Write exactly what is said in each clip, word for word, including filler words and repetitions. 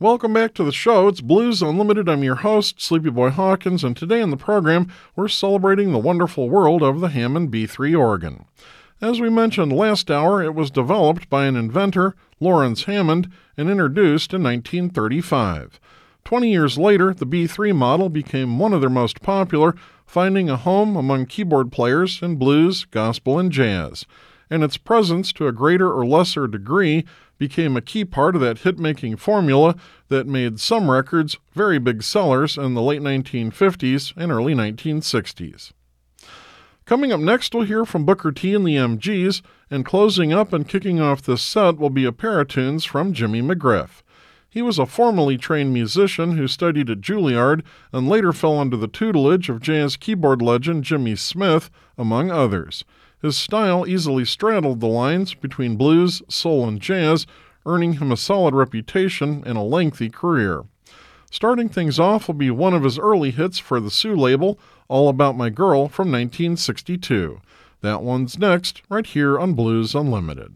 Welcome back to the show. It's Blues Unlimited. I'm your host, Sleepy Boy Hawkins, and today in the program, we're celebrating the wonderful world of the Hammond B three organ. As we mentioned last hour, it was developed by an inventor, Lawrence Hammond, and introduced in nineteen thirty-five. Twenty years later, the B three model became one of their most popular, finding a home among keyboard players in blues, gospel, and jazz. And its presence, to a greater or lesser degree, became a key part of that hit-making formula that made some records very big sellers in the late nineteen fifties and early nineteen sixties. Coming up next, we'll hear from Booker T and the M Gs, and closing up and kicking off this set will be a pair of tunes from Jimmy McGriff. He was a formally trained musician who studied at Juilliard and later fell under the tutelage of jazz keyboard legend Jimmy Smith, among others. His style easily straddled the lines between blues, soul, and jazz, earning him a solid reputation and a lengthy career. Starting things off will be one of his early hits for the Sue label, All About My Girl from nineteen sixty-two. That one's next, right here on Blues Unlimited.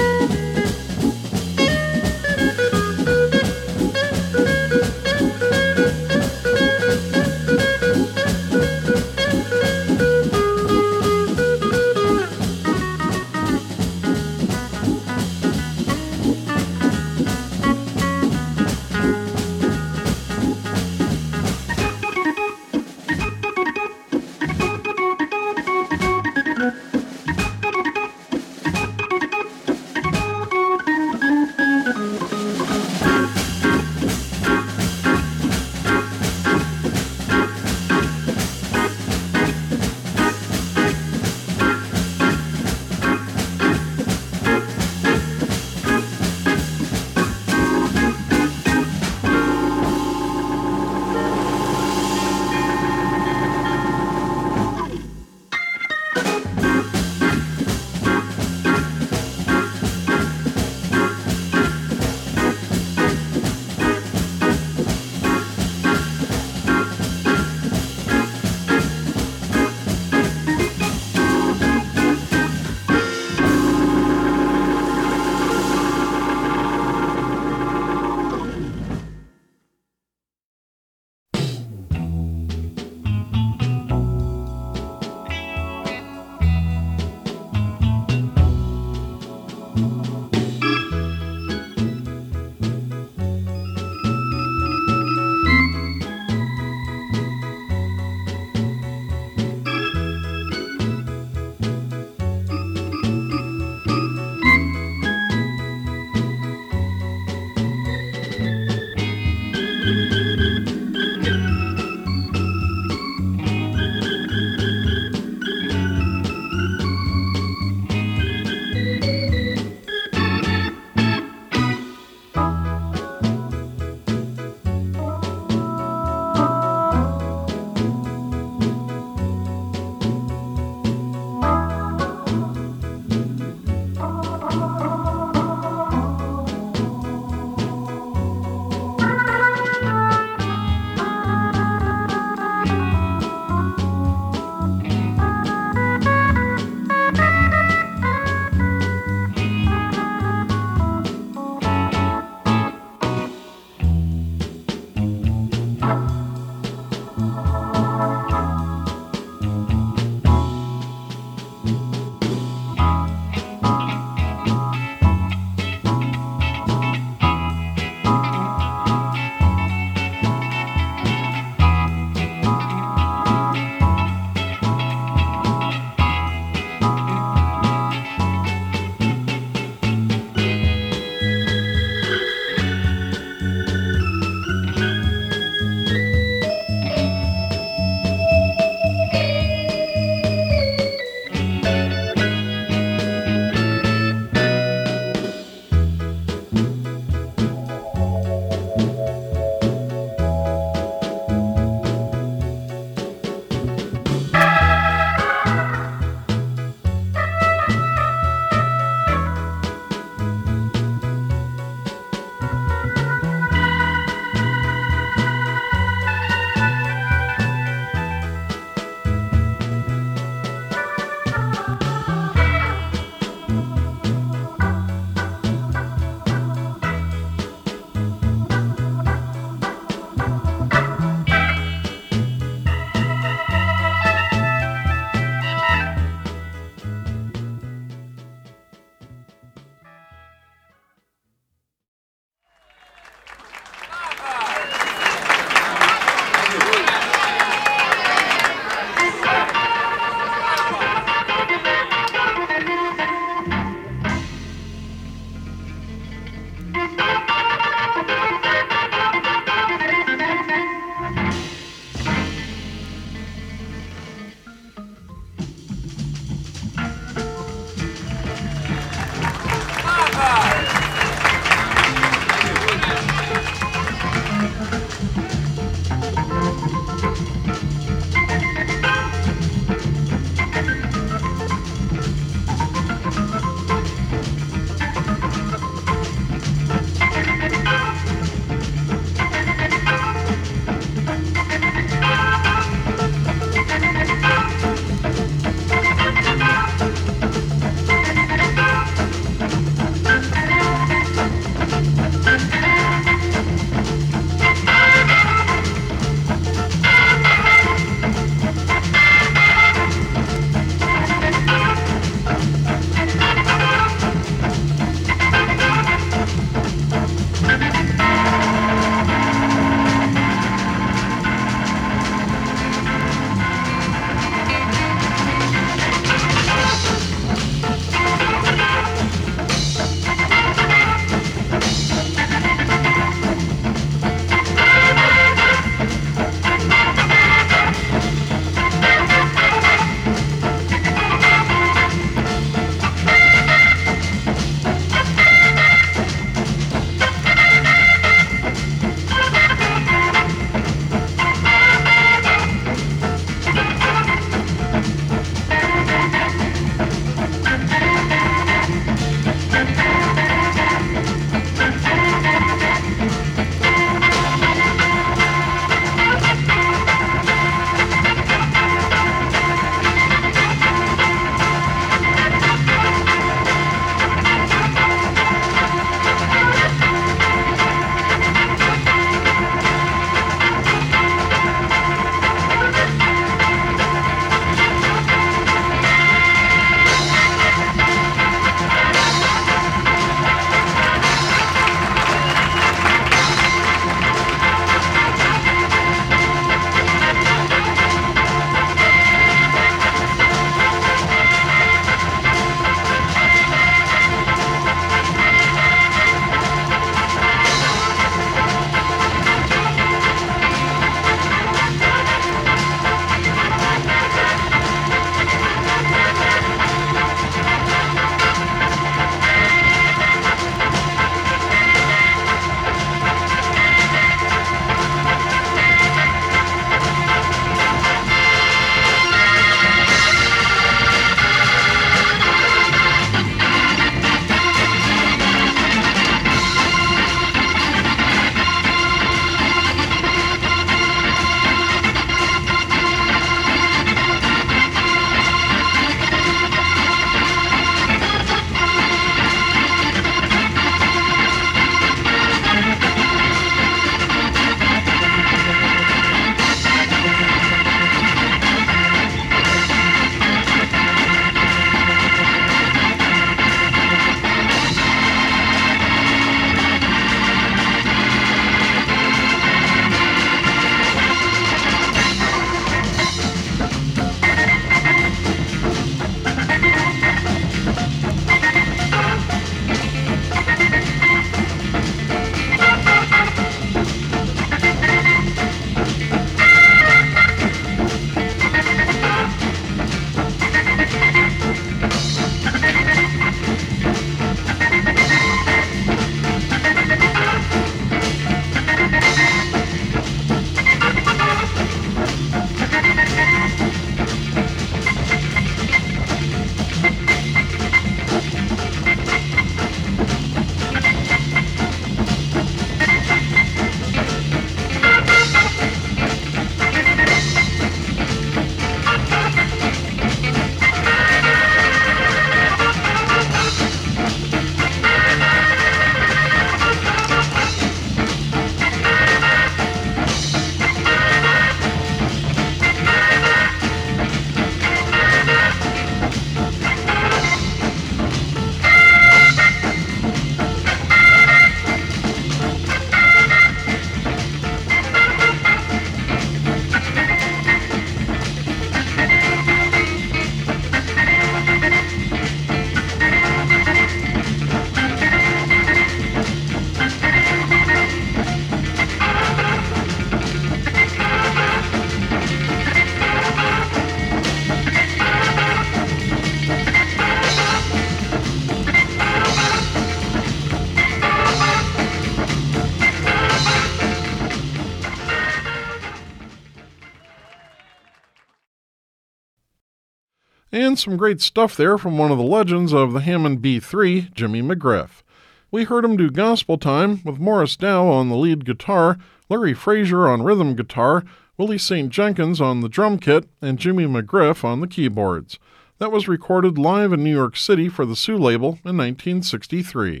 And some great stuff there from one of the legends of the Hammond B three, Jimmy McGriff. We heard him do Gospel Time with Morris Dow on the lead guitar, Larry Frazier on rhythm guitar, Willie Saint Jenkins on the drum kit, and Jimmy McGriff on the keyboards. That was recorded live in New York City for the Sue label in nineteen sixty-three.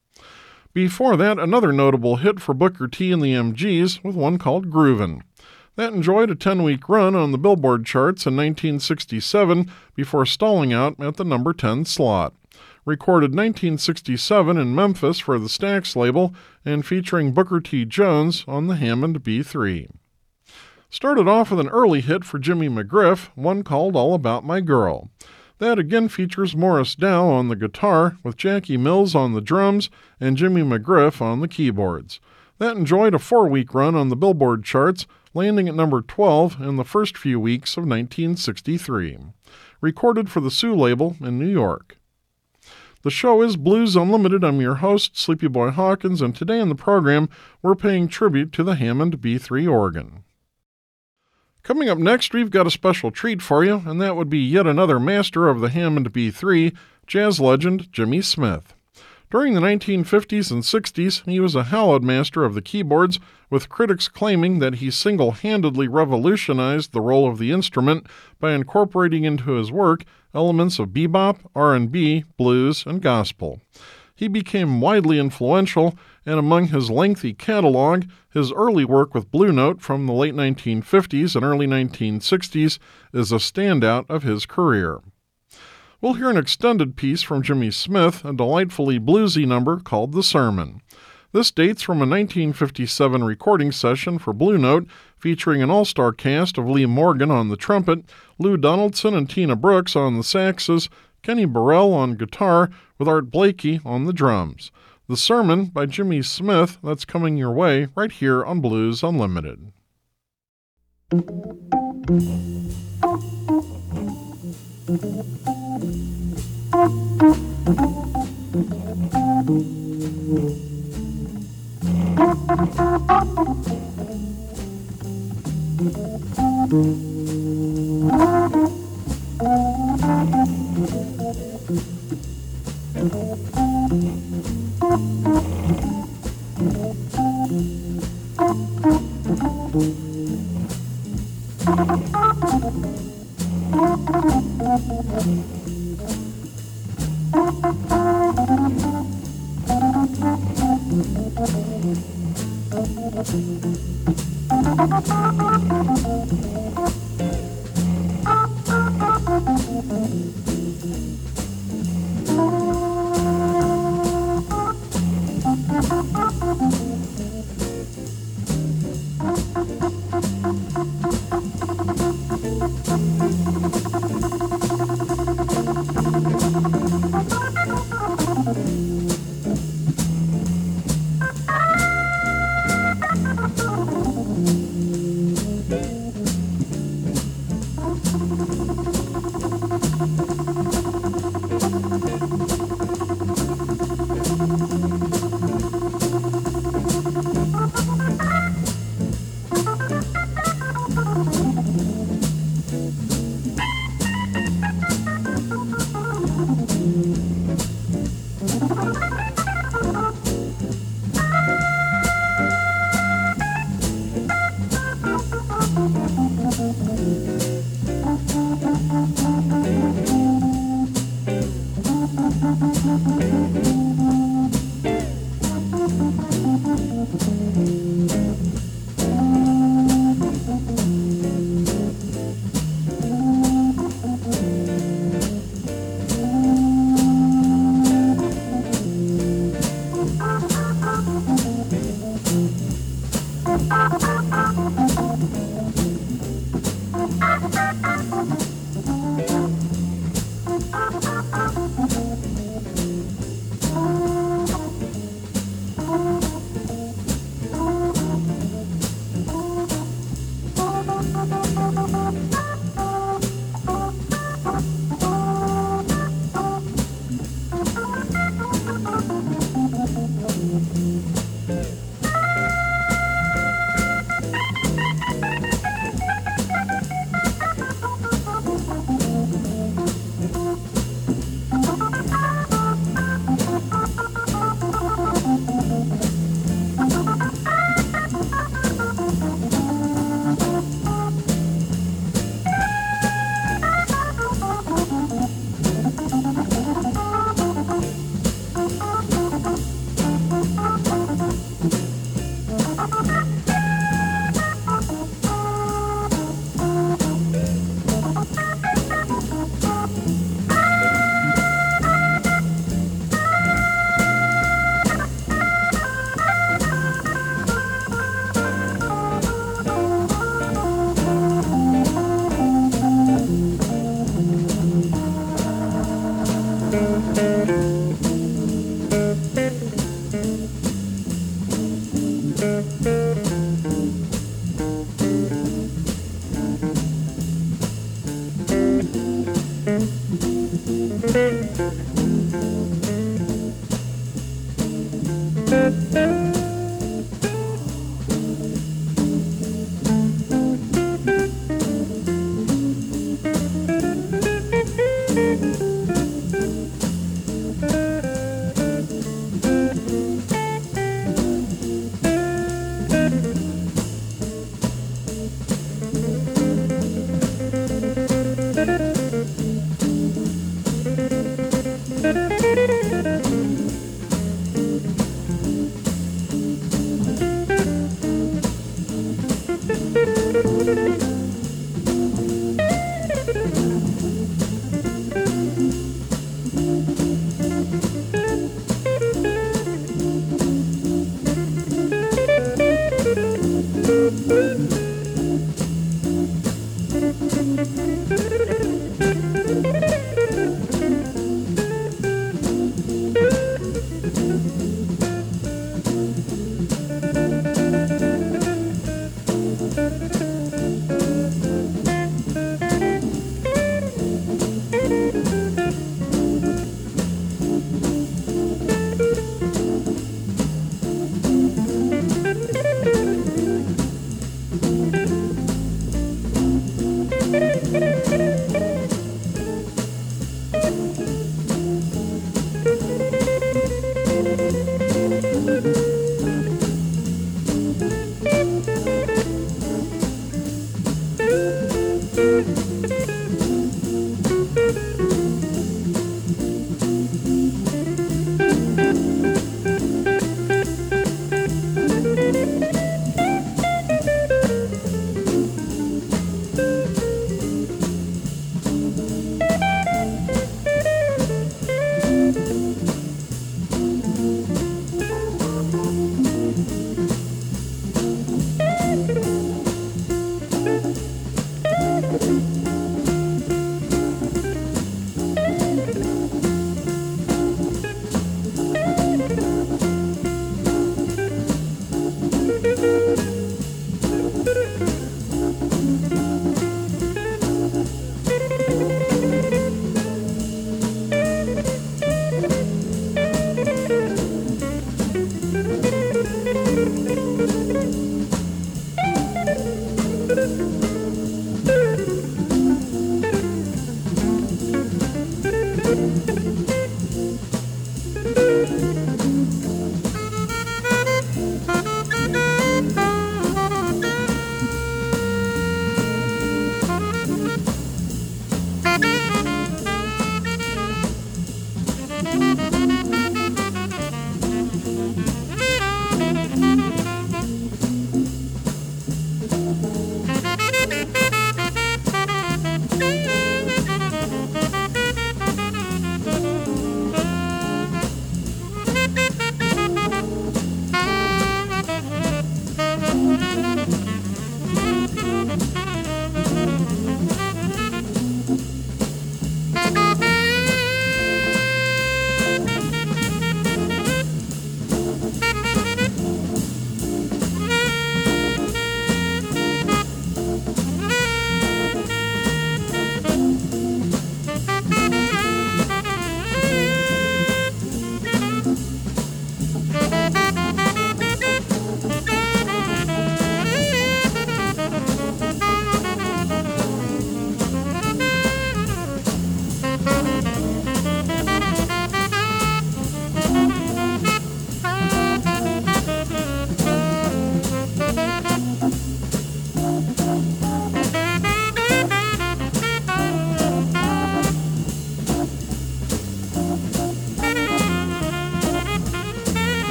Before that, another notable hit for Booker T and the M Gs with one called Groovin'. That enjoyed a ten-week run on the Billboard charts in nineteen sixty-seven before stalling out at the number ten slot. Recorded nineteen sixty-seven in Memphis for the Stax label and featuring Booker T. Jones on the Hammond B three. Started off with an early hit for Jimmy McGriff, one called All About My Girl. That again features Morris Dow on the guitar with Jackie Mills on the drums and Jimmy McGriff on the keyboards. That enjoyed a four-week run on the Billboard charts, landing at number twelve in the first few weeks of nineteen sixty-three. Recorded for the Sue label in New York. The show is Blues Unlimited. I'm your host, Sleepy Boy Hawkins, and today in the program, we're paying tribute to the Hammond B three organ. Coming up next, we've got a special treat for you, and that would be yet another master of the Hammond B three, jazz legend Jimmy Smith. During the nineteen fifties and sixties, he was a hallowed master of the keyboards, with critics claiming that he single-handedly revolutionized the role of the instrument by incorporating into his work elements of bebop, R and B, blues, and gospel. He became widely influential, and among his lengthy catalog, his early work with Blue Note from the late nineteen fifties and early nineteen sixties is a standout of his career. We'll hear an extended piece from Jimmy Smith, a delightfully bluesy number called The Sermon. This dates from a nineteen fifty-seven recording session for Blue Note featuring an all-star cast of Lee Morgan on the trumpet, Lou Donaldson and Tina Brooks on the saxes, Kenny Burrell on guitar, with Art Blakey on the drums. The Sermon by Jimmy Smith, that's coming your way right here on Blues Unlimited.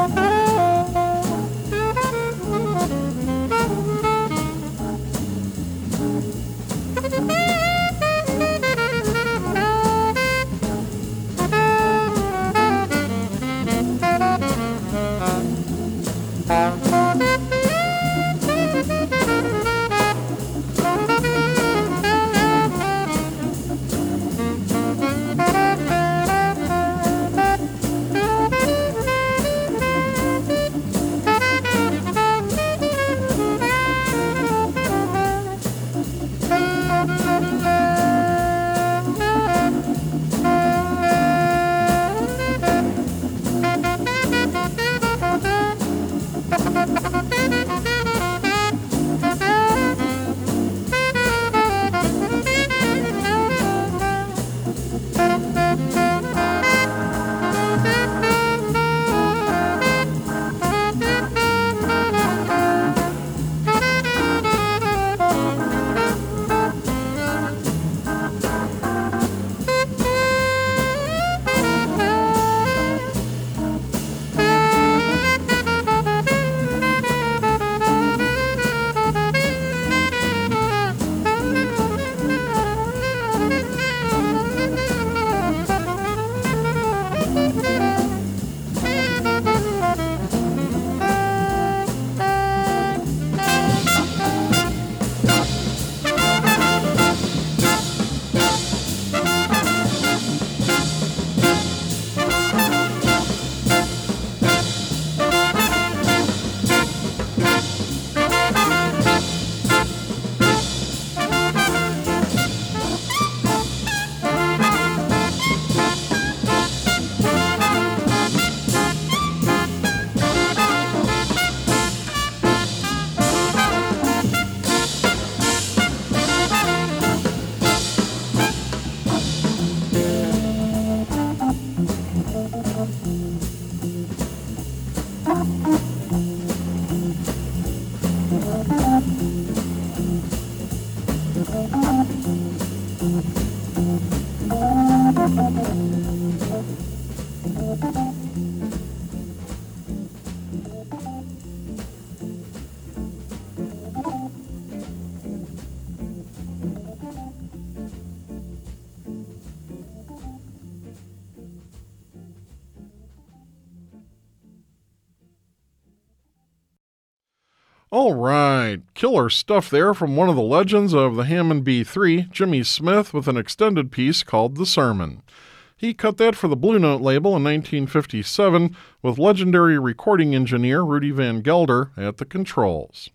All right, killer stuff there from one of the legends of the Hammond B three, Jimmy Smith, with an extended piece called The Sermon. He cut that for the Blue Note label in nineteen fifty-seven with legendary recording engineer Rudy Van Gelder at the controls.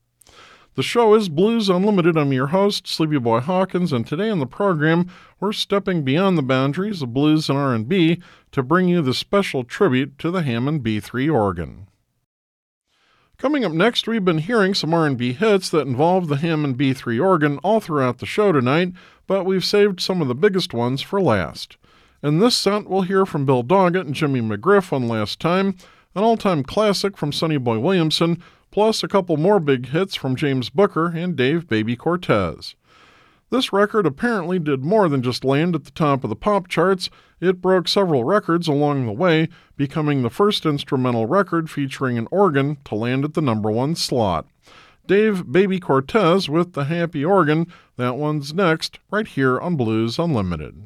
The show is Blues Unlimited. I'm your host, Sleepy Boy Hawkins, and today on the program, we're stepping beyond the boundaries of blues and R and B to bring you the special tribute to the Hammond B three organ. Coming up next, we've been hearing some R and B hits that involve the Hammond B three organ all throughout the show tonight, but we've saved some of the biggest ones for last. In this set, we'll hear from Bill Doggett and Jimmy McGriff one last time, an all-time classic from Sonny Boy Williamson, plus a couple more big hits from James Booker and Dave Baby Cortez. This record apparently did more than just land at the top of the pop charts. It broke several records along the way, becoming the first instrumental record featuring an organ to land at the number one slot. Dave Baby Cortez with The Happy Organ. That one's next, right here on Blues Unlimited.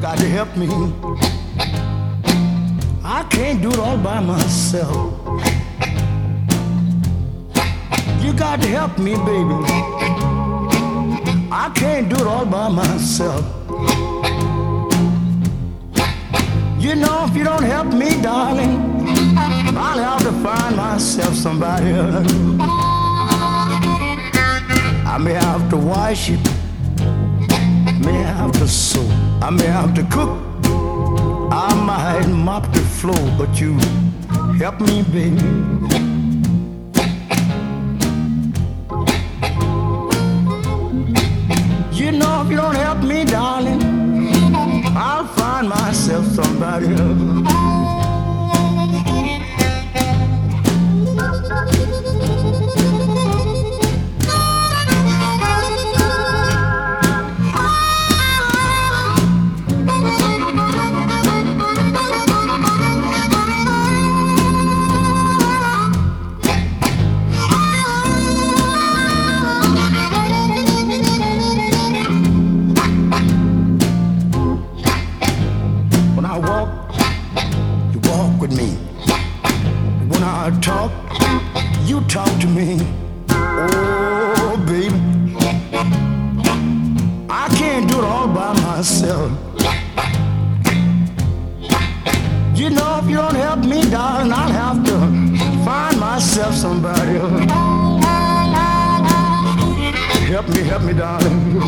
got to help me. I can't do it all by myself. You got to help me, baby. I can't do it all by myself. You know, if you don't help me, darling, I'll have to find myself somebody else. I may have to wash it, may have to sew, I may have to cook, I might mop the floor, but you help me, baby. You know, if you don't help me, darling, I'll find myself somebody else. Talk, you talk to me. Oh, baby, I can't do it all by myself. You know, if you don't help me, darling, I'll have to find myself somebody else. Help me, help me, darling.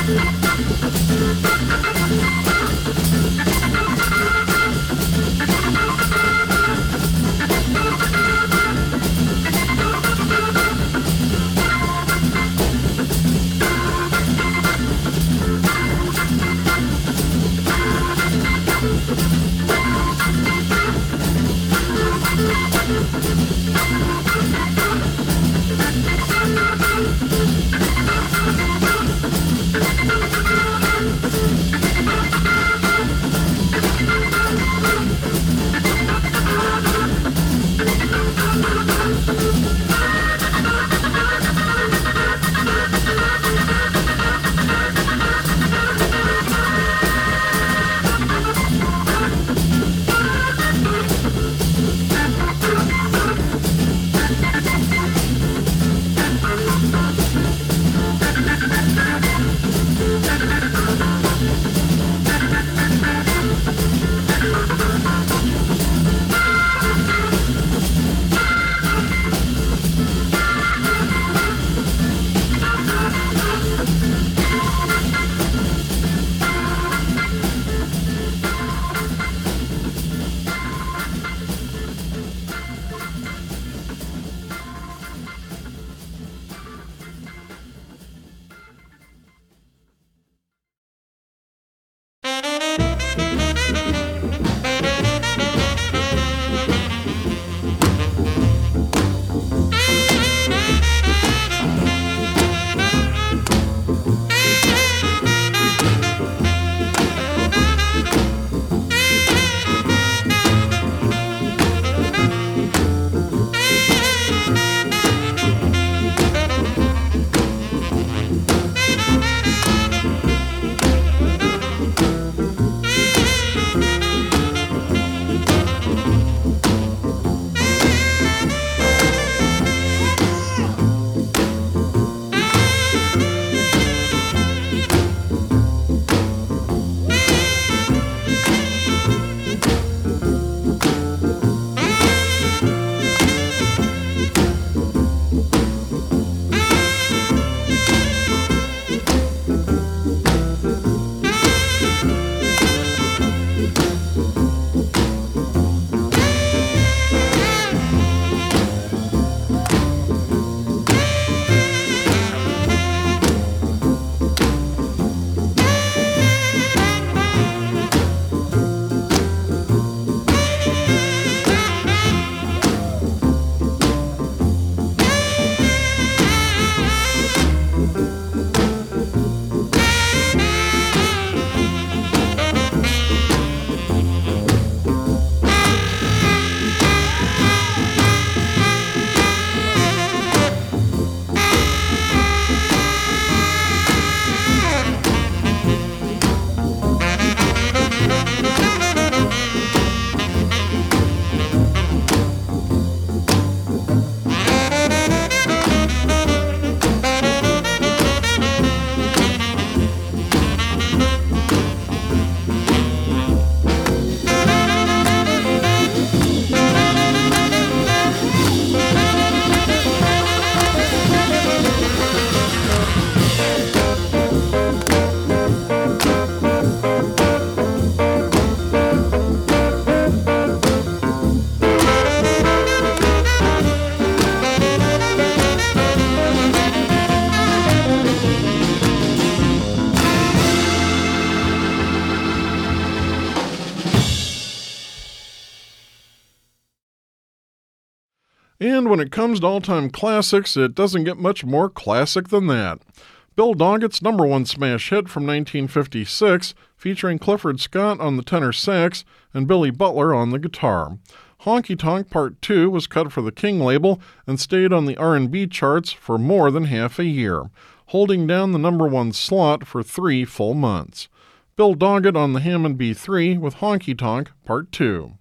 And when it comes to all-time classics, it doesn't get much more classic than that. Bill Doggett's number one smash hit from nineteen fifty-six, featuring Clifford Scott on the tenor sax and Billy Butler on the guitar. Honky Tonk Part two was cut for the King label and stayed on the R and B charts for more than half a year, holding down the number one slot for three full months. Bill Doggett on the Hammond B three with Honky Tonk Part two.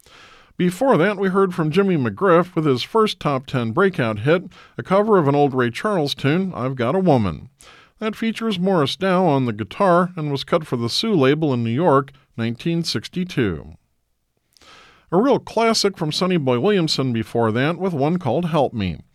Before that, we heard from Jimmy McGriff with his first top ten breakout hit, a cover of an old Ray Charles tune, I've Got a Woman. That features Morris Dow on the guitar and was cut for the Sue label in New York, nineteen sixty-two. A real classic from Sonny Boy Williamson before that with one called Help Me.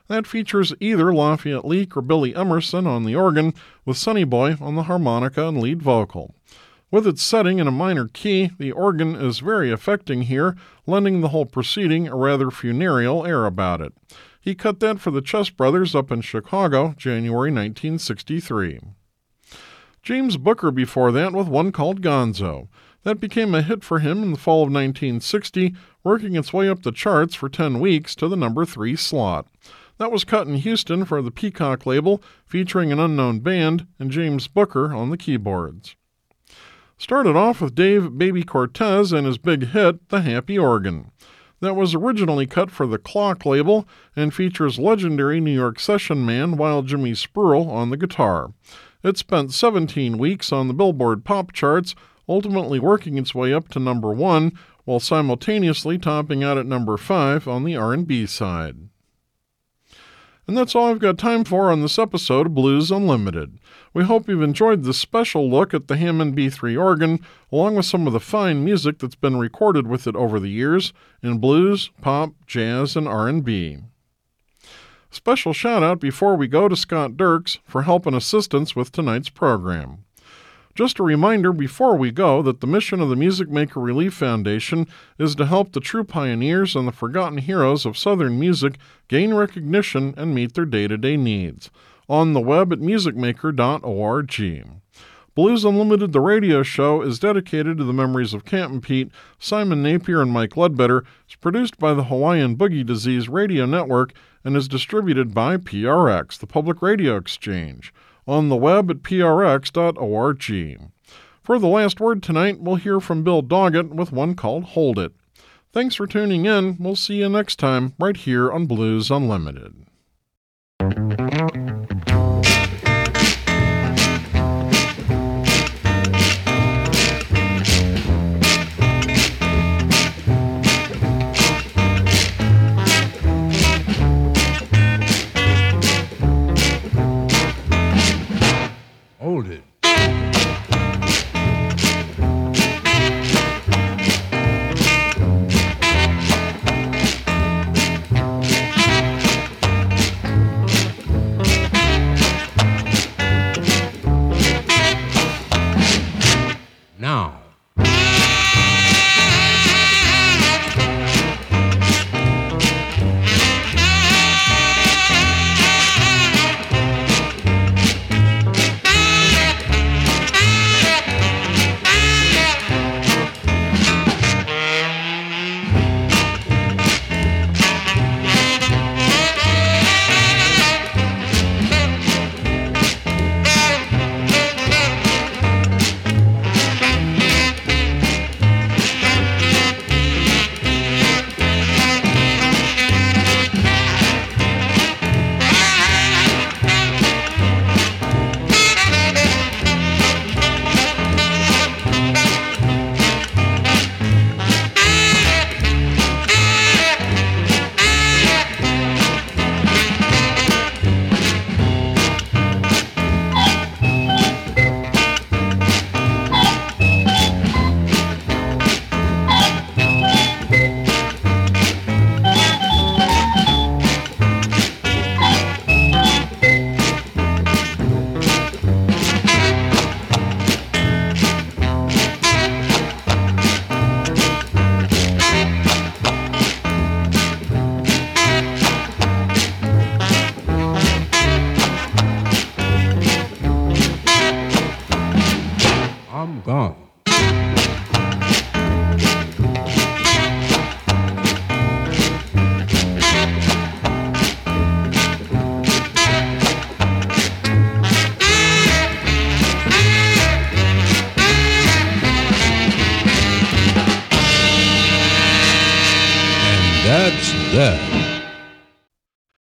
That features either Lafayette Leak or Billy Emerson on the organ, with Sonny Boy on the harmonica and lead vocal. With its setting in a minor key, the organ is very affecting here, lending the whole proceeding a rather funereal air about it. He cut that for the Chess Brothers up in Chicago, January nineteen sixty-three. James Booker before that with one called Gonzo. That became a hit for him in the fall of nineteen sixty, working its way up the charts for ten weeks to the number three slot. That was cut in Houston for the Peacock label, featuring an unknown band and James Booker on the keyboards. Started off with Dave Baby Cortez and his big hit, The Happy Organ. That was originally cut for the Clock label and features legendary New York session man Wild Jimmy Spruill on the guitar. It spent seventeen weeks on the Billboard pop charts, ultimately working its way up to number one, while simultaneously topping out at number five on the R and B side. And that's all I've got time for on this episode of Blues Unlimited. We hope you've enjoyed this special look at the Hammond B three organ, along with some of the fine music that's been recorded with it over the years in blues, pop, jazz, and R and B. Special shout-out before we go to Scott Dirks for help and assistance with tonight's program. Just a reminder before we go that the mission of the Music Maker Relief Foundation is to help the true pioneers and the forgotten heroes of Southern music gain recognition and meet their day-to-day needs. On the web at music maker dot org. Blues Unlimited, the radio show, is dedicated to the memories of Captain Pete, Simon Napier, and Mike Ledbetter. It's produced by the Hawaiian Boogie Disease Radio Network and is distributed by P R X, the Public Radio Exchange. On the web at P R X dot org. For the last word tonight, we'll hear from Bill Doggett with one called Hold It. Thanks for tuning in. We'll see you next time right here on Blues Unlimited. Hold it. Now. I'm gone. And that's that.